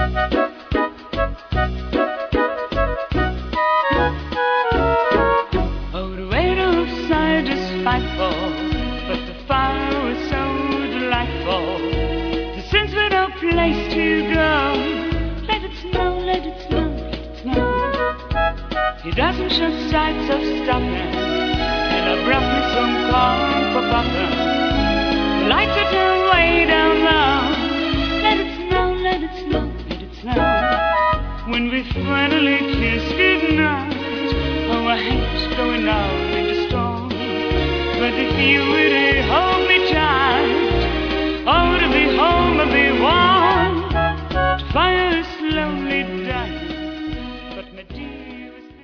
Oh, the weight outside is frightful, but the fire was so delightful. Since we've no place to go, let it snow, let it snow, let it snow. He doesn't show signs of stopping, and abruptly some calm for popping. Lights are turned way down low. Let it snow, let it snow, let it snow. When we finally kiss goodnight, our hands going out in the storm. But if you